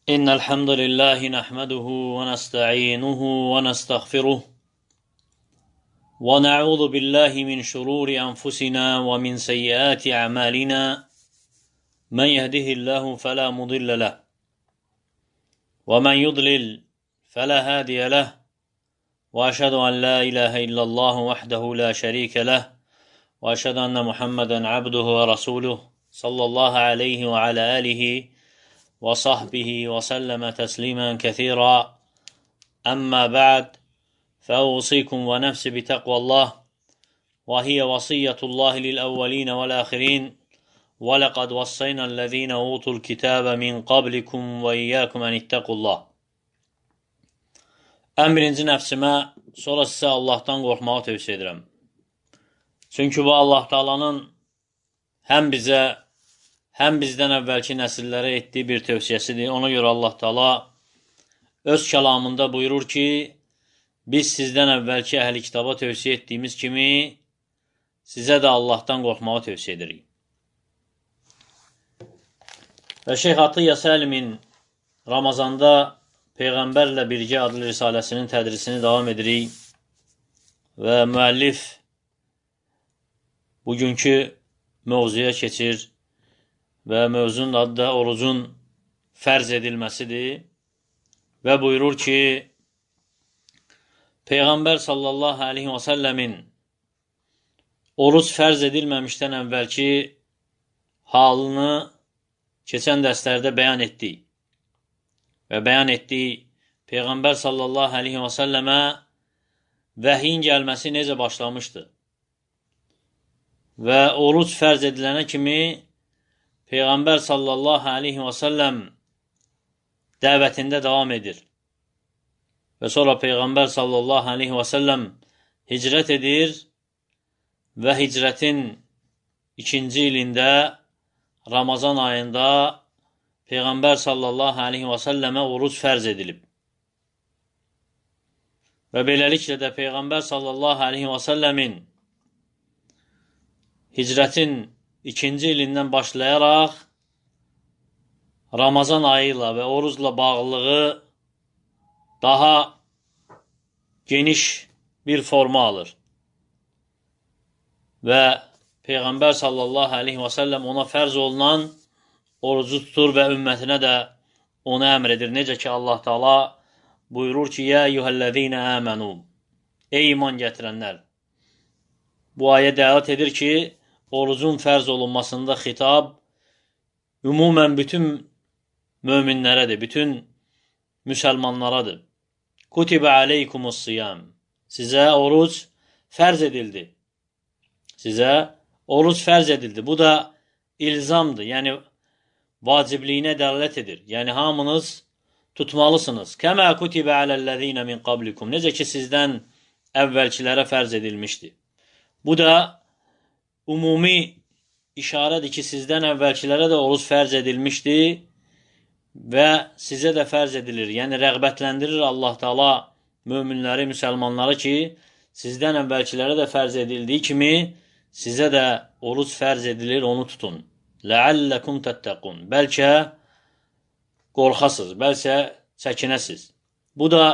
إن الحمد لله نحمده ونستعينه ونستغفره ونعوذ بالله من شرور أنفسنا ومن سيئات أعمالنا من يهده الله فلا مضل له ومن يضلل فلا هادي له وأشهد أن لا إله إلا الله وحده لا شريك له وأشهد أن محمدا عبده ورسوله صلى الله عليه وعلى آله وصحبه وسلم تسليما كثيرا أما بعد فأوصيكم ونفسي بتقوى الله وهي وصية الله للأولين والآخرين ولقد وصينا الذين أوتوا الكتاب من قبلكم وإياكم أن اتقوا الله. Birinci nəfsimə, sonra sizə Allahdan qorxmağı tövsiyə edirəm. Çünki bu Allah Taala'nın həm bizə, həm bizdən əvvəlki nəsillərə etdiyi bir tövsiyəsidir. Ona görə Allah Taala öz kəlamında buyurur ki, biz sizdən əvvəlki əhl-i kitaba tövsiyə etdiyimiz kimi sizə də Allahdan qorxmağı tövsiyə edirik. Və Şeyx Atiyyə Səlimin Ramazanda Peyğəmbərlə birgə adlı risaləsinin tədrisini davam edirik və müəllif bugünkü mövzuya keçir və mövzunun adı da orucun fərz edilməsidir və buyurur ki, Peyğəmbər sallallahu aleyhi və səlləmin oruc fərz edilməmişdən əvvəlki halını keçən dərslərdə bəyan etdik. Və bəyan etdik, Peyğəmbər sallallahu aleyhi və səlləmə vəhyin gəlməsi necə başlamışdı. Və oruc fərz edilənə kimi Peyğəmbər sallallahu aleyhi və səlləm dəvətində davam edir. Və sonra Peyğəmbər sallallahu aleyhi və səlləm hicrət edir və hicrətin 2-ci ilində Ramazan ayında Peyğəmbər sallallahu aleyhi və səlləmə oruc fərz edilib. Və beləliklə də Peyğəmbər sallallahu aleyhi və səlləmin hicrətin 2-ci ilindən başlayaraq Ramazan ayı ilə və orucla bağlılığı daha geniş bir forma alır. Və Peyğəmbər sallallahu aleyhi və səlləm ona fərz olunan orucu tutur və ümmətinə də onu əmr edir. Necə ki, Allah Taala buyurur ki, Yə eyyuhəl-ləzīnə əmənu, ey iman gətirənlər. Bu ayə dəlat edir ki, orucun fərz olunmasında xitab ümumən bütün möminlərədir, bütün müsəlmanlaradır. Kutibə aleykumus-siyam. Sizə oruc fərz edildi. Sizə oruc fərz edildi. Bu da ilzamdır, yəni vacibliyinə dəlalət edir. Yəni, hamınız tutmalısınız. Kəmə kutibə aləl-ləzīnə min qablikum. Necə ki, sizdən əvvəlkilərə fərz edilmişdi. Bu da ümumi işarədir ki, sizdən əvvəlkilərə də oruc fərz edilmişdi və sizə də fərz edilir. Yəni, rəğbətləndirir Allah Taala möminləri, müsəlmanları ki, sizdən əvvəlkilərə də fərz edildiyi kimi sizə də oruc fərz edilir, onu tutun. Ləalləkum təttəqun. Bəlkə qorxasız, bəlkə çəkinəsiz. Bu da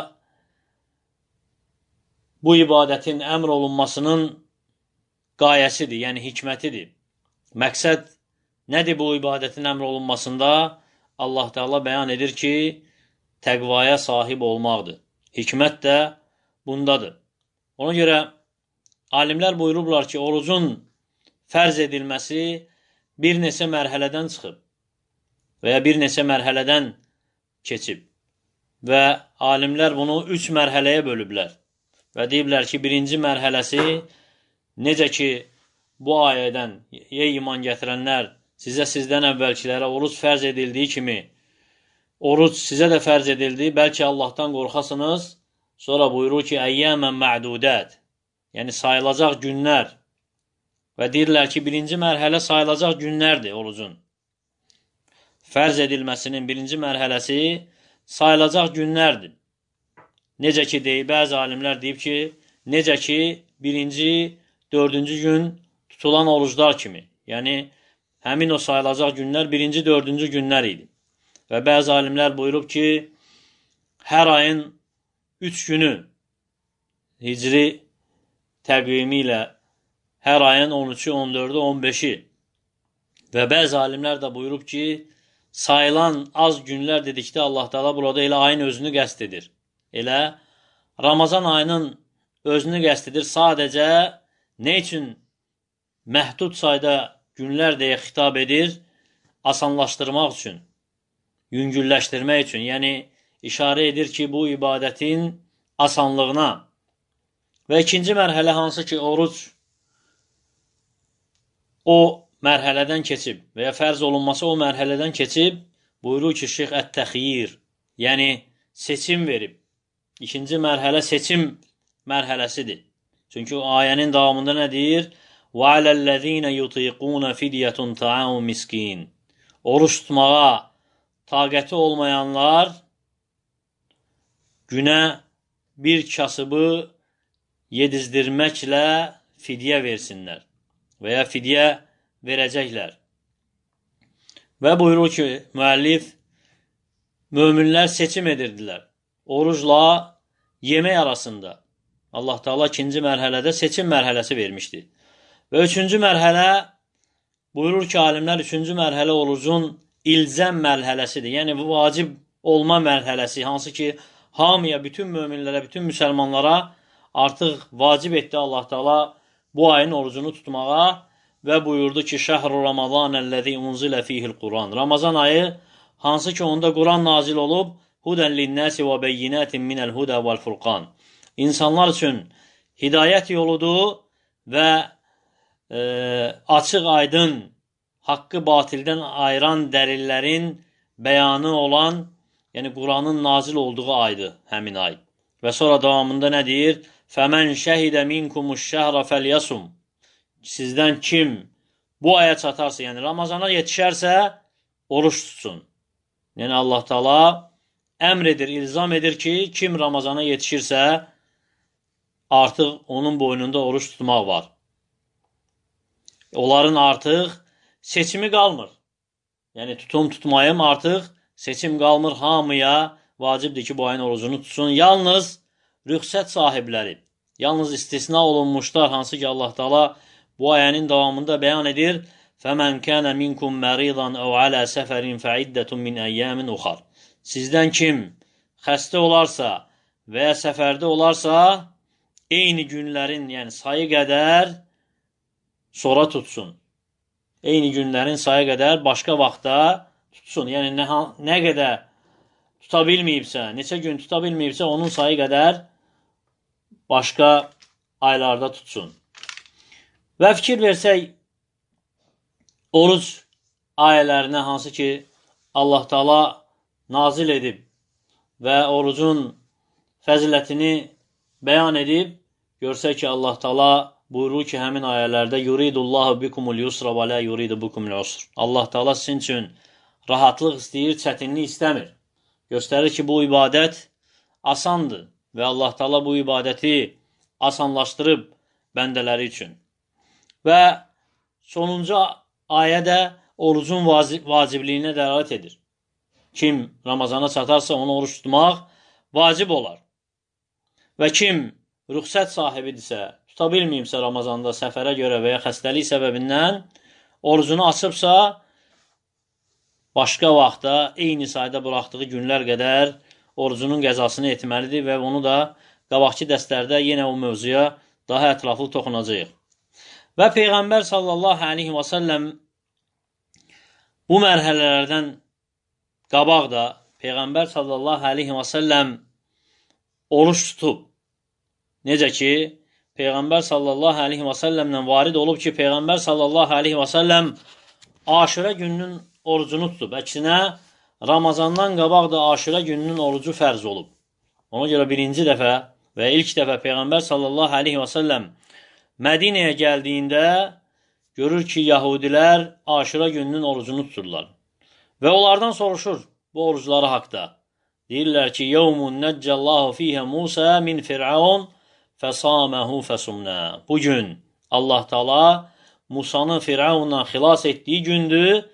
bu ibadətin əmr olunmasının qayəsidir, yəni hikmətidir. Məqsəd nədir bu ibadətin əmr olunmasında? Allah Teala bəyan edir ki, təqvaya sahib olmaqdır. Hikmət də bundadır. Ona görə alimlər buyurublar ki, orucun fərz edilməsi bir neçə mərhələdən çıxıb və ya bir neçə mərhələdən keçib və alimlər bunu 3 mərhələyə bölüblər və deyiblər ki, birinci mərhələsi necə ki, bu ayədən, ey iman gətirənlər, sizdən əvvəlkilərə oruc fərz edildiyi kimi, oruc sizə də fərz edildi, bəlkə Allahdan qorxasınız, sonra buyurur ki, əyyəmən mədudət, yəni sayılacaq günlər və deyirlər ki, birinci mərhələ sayılacaq günlərdir orucun. Fərz edilməsinin birinci mərhələsi sayılacaq günlərdir. Necə ki, bəzi alimlər deyib ki, necə ki, birinci, 4-cü gün tutulan oruclar kimi. Yəni, həmin o sayılacaq günlər birinci, 4-cü günlər idi. Və bəzi alimlər buyurub ki, hər ayın 3 günü hicri təqvimi ilə hər ayın 13-ü, 14-ü, 15-i və bəzi alimlər də buyurub ki, sayılan az günlər dedikdə Allah Teala burada elə ayın özünü qəsd edir. Elə Ramazan ayının özünü qəsd edir. Sadəcə nə üçün məhdud sayda günlər deyə xitab edir? Asanlaşdırmaq üçün, yüngülləşdirmək üçün. Yəni, işarə edir ki, bu ibadətin asanlığına. Və ikinci mərhələ hansı ki, oruc o mərhələdən keçib və ya fərz olunması o mərhələdən keçib, buyurur ki, Şeyx ət-təxyir, yəni seçim verib. İkinci mərhələ seçim mərhələsidir. Çünki ayənin davamında nə deyir? وَعَلَى الَّذ۪ينَ يُطِيقُونَ فِدْيَةٌ تَعَامُ مِسْكِينَ Oruç tutmağa taqəti olmayanlar günə bir kasıbı yedizdirməklə fidyə versinlər və ya fidyə verəcəklər. Və buyurur ki, müəllif, möminlər seçim edirdilər. Orucla yemək arasında. Allah Teala ikinci mərhələdə seçim mərhələsi vermişdi. Və üçüncü mərhələ, buyurur ki, alimlər, üçüncü mərhələ orucun ilzəm mərhələsidir. Yəni, bu vacib olma mərhələsi, hansı ki, hamıya, bütün möminlərə, bütün müsəlmanlara artıq vacib etdi Allah Teala bu ayın orucunu tutmağa və buyurdu ki, Şəhru Ramazanəl-ləzi unzilə fihil Quran. Ramazan ayı, hansı ki, onda Quran nazil olub, Hudən linnəsi və beyyinətin minəl hudə vəl-furqan. İnsanlar üçün hidayət yoludur və açıq aydın, haqqı batildən ayıran dəlillərin bəyanı olan, yəni Quranın nazil olduğu aydır həmin ay. Və sonra davamında nə deyir? Fəmən şəhidə minkumuş şəhra fəlyasum. Sizdən kim bu aya çatarsa, yəni Ramazana yetişərsə, oruç tutsun. Yəni Allah Teala əmr edir, ilzam edir ki, kim Ramazana yetişirsə, artıq onun boynunda oruç tutmaq var. Onların artıq seçimi qalmır. Yəni, tutum tutmayım artıq seçim qalmır. Hamıya vacibdir ki, bu ayın orucunu tutsun. Yalnız rüxsət sahibləri, yalnız istisna olunmuşlar, hansı ki, Allah Teala bu ayənin davamında bəyan edir. فَمَنْ كَانَ مِنْكُمْ مَرِيضًا أَوْ عَلَى سَفَرٍ فَعِدَّةٌ مِنْ أَيَّامٍ أُخَرٍ Sizdən kim xəstə olarsa və ya səfərdə olarsa, eyni günlərin, yəni sayı qədər sonra tutsun. Eyni günlərin sayı qədər başqa vaxtda tutsun. Yəni, nə qədər tuta bilməyibsə, neçə gün tuta bilməyibsə, onun sayı qədər başqa aylarda tutsun. Və fikir versək, oruc ayələrinə, hansı ki, Allah Teala nazil edib və orucun fəzilətini bəyan edib, görsək ki, Allah Teala buyurur ki, həmin ayələrdə yuridullahu bikumul yusra və la yuridu bikumul usr. Allah Teala sizin üçün rahatlıq istəyir, çətinlik istəmir. Göstərir ki, bu ibadət asandır və Allah Teala bu ibadəti asanlaşdırıb bəndələri üçün. Və sonuncu ayə də orucun vacibliyinə dəlalət edir. Kim Ramazana çatarsa, onu oruç tutmaq vacib olar. Və kim rüxsət sahibidirsə, tuta bilməyimsə Ramazanda səfərə görə və ya xəstəlik səbəbindən orucunu açıbsa, başqa vaxtda eyni sayda buraxdığı günlər qədər orucunun qəzasını etməlidir və onu da qabaqki dərslərdə yenə o mövzuya daha ətraflı toxunacaq. Və Peyğəmbər sallallahu aleyhi və səlləm bu mərhələlərdən qabaq da Peyğəmbər sallallahu aleyhi və səlləm oruç tutub. Necə ki, Peyğəmbər sallallahu aleyhi və səlləmlə varid olub ki, Peyğəmbər sallallahu aleyhi və səlləm Aşurə gününün orucunu tutub. Əksinə, Ramazandan qabaq da Aşurə gününün orucu fərz olub. Ona görə birinci dəfə və ilk dəfə Peyğəmbər sallallahu aleyhi və səlləm Mədinəyə gəldiyində görür ki, Yahudilər Aşurə gününün orucunu tuturlar. Və onlardan soruşur bu orucları haqda. Deyirlər ki, يَوْمُنْ نَجَّ اللّٰهُ ف۪يهَ مُوسَى مِنْ فِرْعَوْنَ فَصَامَهُ فَسُمْنَا Bu gün Allah Teala Musanı Firavundan xilas etdiyi gündür.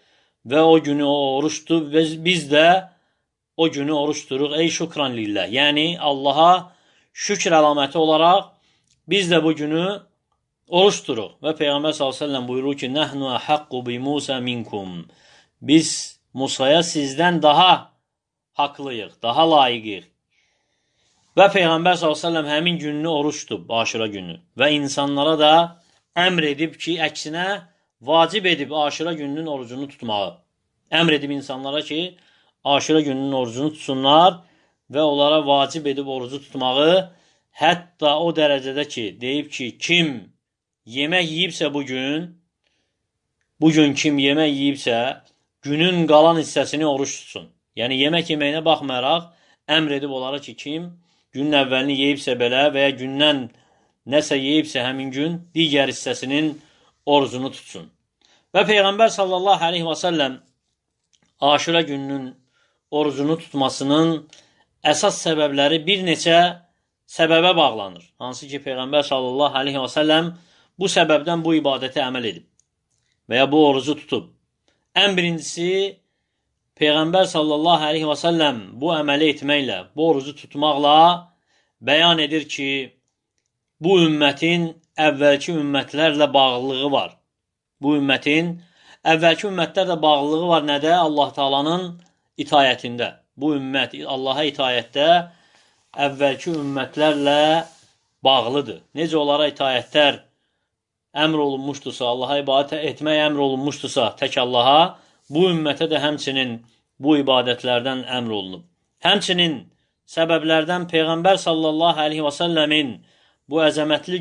və o günü o oruç tutub və biz də o günü oruç tuturuq. Ey şükran lillah. Yəni Allaha şükr əlaməti olaraq biz də bu günü oruç tuturuq. Və Peyğəmbər s.ə.v buyurur ki, Nəhnu əhaqqu bi Musa minkum. Biz Musaya sizdən daha haqlıyıq, daha layiqiyik. Və Peyğəmbər s.ə.v həmin gününü oruç tutub, Aşura günü. Və insanlara da əmr edib ki, əksinə vacib edib Aşura gününün orucunu tutmağı. Əmr edib insanlara ki, Aşura gününün orucunu tutsunlar və onlara vacib edib orucu tutmağı. Hətta o dərəcədə ki, deyib ki, kim yemək yiyibsə bugün kim yemək yiyibsə, günün qalan hissəsini oruç tutsun. Yəni, yemək yeməyinə baxmayaraq, əmr edib onlara ki, kim günün əvvəlini yeyibsə belə və ya gündən nəsə yeyibsə həmin gün digər hissəsinin orucunu tutsun. Və Peyğəmbər sallallahu aleyhi və səlləm Aşura gününün orucunu tutmasının əsas səbəbləri bir neçə səbəbə bağlanır. Hansı ki, Peyğəmbər sallallahu aleyhi və səlləm bu səbəbdən bu ibadətə əməl edib və ya bu orucu tutub. Ən birincisi, Peyğəmbər sallallahu aleyhi və səlləm bu əməli etməklə, bu orucu tutmaqla bəyan edir ki, bu ümmətin əvvəlki ümmətlərlə bağlılığı var. Bu ümmətin əvvəlki ümmətlərlə bağlılığı var nədə? Allah Taalanın itayətində. Bu ümmət Allaha itayətdə əvvəlki ümmətlərlə bağlıdır. Necə onlara itayətlər əmr olunmuşdursa, Allaha ibadət etmək əmr olunmuşdursa tək Allaha, bu ümmətə də həmçinin bu ibadətlərdən əmr olunub. Həmçinin səbəblərdən Peyğəmbər sallallahu aleyhi və səlləmin bu əzəmətli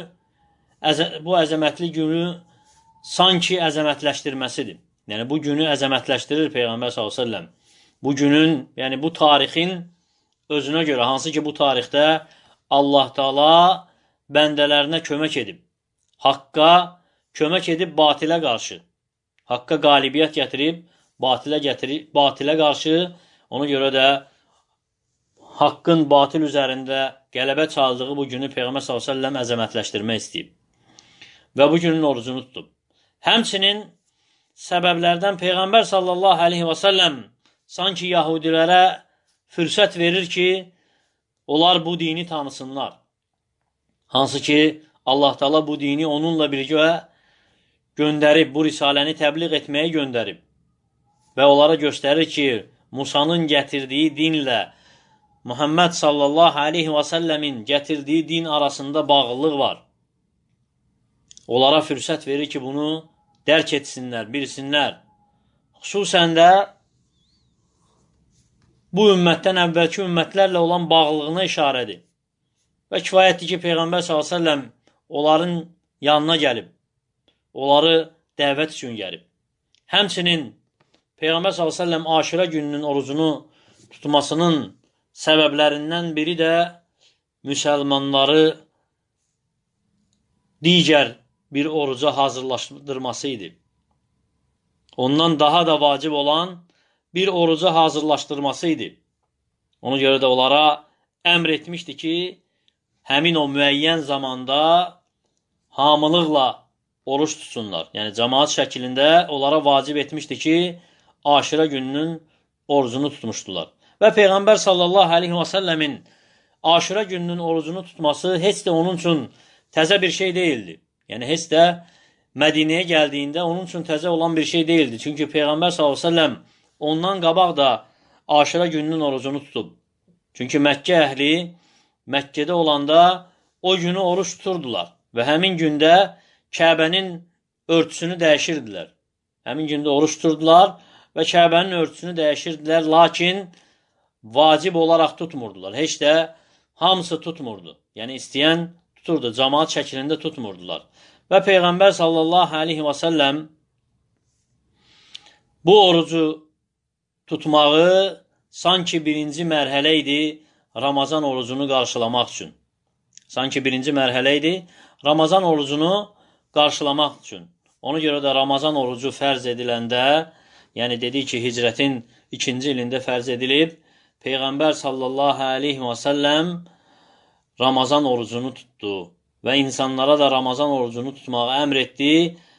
günü sanki əzəmətləşdirməsidir. Yəni, bu günü əzəmətləşdirir Peyğəmbər sallallahu aleyhi və səlləm. Bu günün, yəni bu tarixin özünə görə, hansı ki bu tarixdə Allah Taala bəndələrinə kömək edib. Haqqa kömək edib batilə qarşı. Haqqa qalibiyyət gətirib, batilə qarşı, ona görə də haqqın batil üzərində qələbə çaldığı bu günü Peyğəmbər s.ə.v əzəmətləşdirmək istəyib. Və bu günün orucunu tutub. Həmçinin səbəblərdən Peyğəmbər s.ə.v sanki yahudilərə fürsət verir ki, onlar bu dini tanısınlar. Hansı ki, Allah Taala bu dini onunla birgə göndərib, bu risaləni təbliğ etməyə göndərib və onlara göstərir ki, Musanın gətirdiyi dinlə Muhammed sallallahu aleyhi və səlləmin gətirdiyi din arasında bağlılıq var. Onlara fürsət verir ki, bunu dərk etsinlər, bilsinlər. Xüsusən də bu ümmətdən əvvəlki ümmətlərlə olan bağlılığına işarədir. Və kifayətdir ki, Peyğəmbər s.ə.v onların yanına gəlib, onları dəvət üçün gəlib. Həmçinin Peyğəmbər s.ə.v Aşura gününün orucunu tutmasının səbəblərindən biri də müsəlmanları digər bir oruca hazırlaşdırması idi. Ondan daha da vacib olan bir oruca hazırlaşdırması idi. Ona görə də onlara əmr etmişdi ki, həmin o müəyyən zamanda hamılıqla oruç tutsunlar. Yəni, cəmaat şəklində onlara vacib etmişdi ki, Aşura gününün orucunu tutmuşdular. Və Peyğəmbər sallallahu aleyhi və səlləmin Aşura gününün orucunu tutması heç də onun üçün təzə bir şey deyildi. Yəni, heç də Mədinəyə gəldiyində onun üçün təzə olan bir şey deyildi. Çünki Peyğəmbər sallallahu aleyhi və səlləm ondan qabaq da Aşura gününün orucunu tutub. Çünki Məkkə əhli Məkkədə olanda o günü oruç tuturdular və həmin gündə Kəbənin örtüsünü dəyişirdilər. Həmin gündə oruç tuturdular və Kəbənin örtüsünü dəyişirdilər, lakin vacib olaraq tutmurdular. Heç də hamısı tutmurdu. Yəni, istəyən tuturdu, cəmaat şəklində tutmurdular. Və Peyğəmbər sallallahu aleyhi və səlləm bu orucu tutmağı sanki birinci mərhələ idi Ramazan orucunu qarşılamaq üçün. Sanki birinci mərhələ idi Ramazan orucunu qarşılamaq üçün. Ona görə də Ramazan orucu fərz ediləndə, yəni dedik ki, hicrətin 2-ci ilində fərz edilib, Peyğəmbər sallallahu aleyhi və səlləm Ramazan orucunu tutdu və insanlara da Ramazan orucunu tutmağı əmr etdi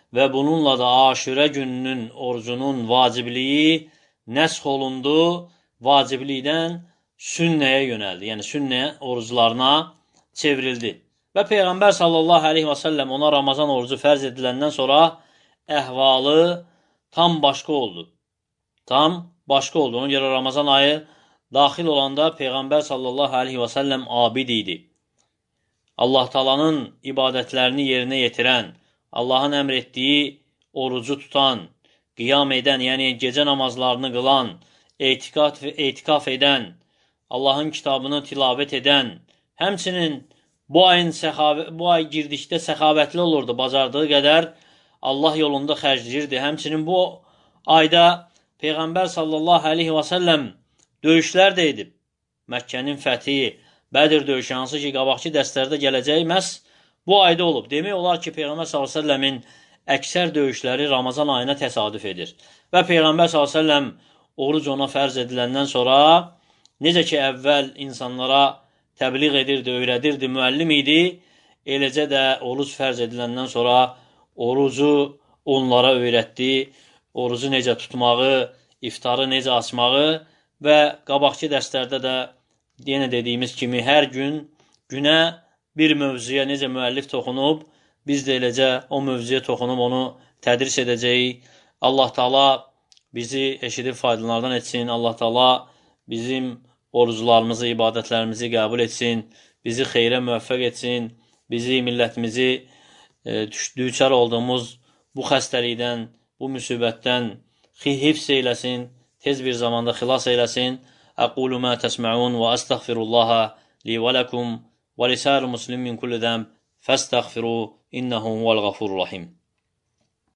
və bununla da Aşurə gününün orucunun vacibliyi nəsx olundu, vaciblikdən sünnəyə yönəldi. Yəni, sünnə oruclarına çevrildi. Və Peyğəmbər sallallahu aleyhi və səlləm ona Ramazan orucu fərz ediləndən sonra əhvalı tam başqa oldu. Tam başqa oldu. Ona görə Ramazan ayı daxil olanda Peyğəmbər sallallahu aleyhi və səlləm abid idi. Allah Taala'nın ibadətlərini yerinə yetirən, Allahın əmr etdiyi orucu tutan, qiyam edən, yəni gecə namazlarını qılan, etiqaf edən, Allahın kitabını tilavət edən, həmçinin bu ay girdikdə səxavətli olurdu, bacardığı qədər Allah yolunda xərcləyirdi. Həmçinin bu ayda Peyğəmbər sallallahu aleyhi və səlləm döyüşlər də edib. Məkkənin fəthi, Bədir döyüşü, hansı ki, qabaqçı dərslərdə gələcək, məhz bu ayda olub. Demək olar ki, Peyğəmbər s.ə.v-in əksər döyüşləri Ramazan ayına təsadüf edir. Və Peyğəmbər s.ə.v oruc ona fərz ediləndən sonra, necə ki, əvvəl insanlara təbliğ edirdi, öyrədirdi, müəllim idi, eləcə də oruc fərz ediləndən sonra orucu onlara öyrətdi, orucu necə tutmağı, iftarı necə açmağı və qabaqçı dərslərdə də yenə dediyimiz kimi hər gün günə bir mövzuya necə müəllif toxunub, biz də eləcə o mövzuya toxunub onu tədris edəcəyik. Allah Taala bizi eşidib faydalardan etsin. Allah Taala bizim oruclarımızı, ibadətlərimizi qəbul etsin. Bizi xeyrə müvəffəq etsin. Bizi, millətimizi düçar olduğumuz bu xəstəlikdən, bu müsibətdən hifz eyləsin. Tez bir zamanda xilas eyləsin. أقول ما تسمعون وأستغفر الله لي ولكم ولسائر المسلمين من كل ذنب فاستغفروا إنه هو الغفور الرحيم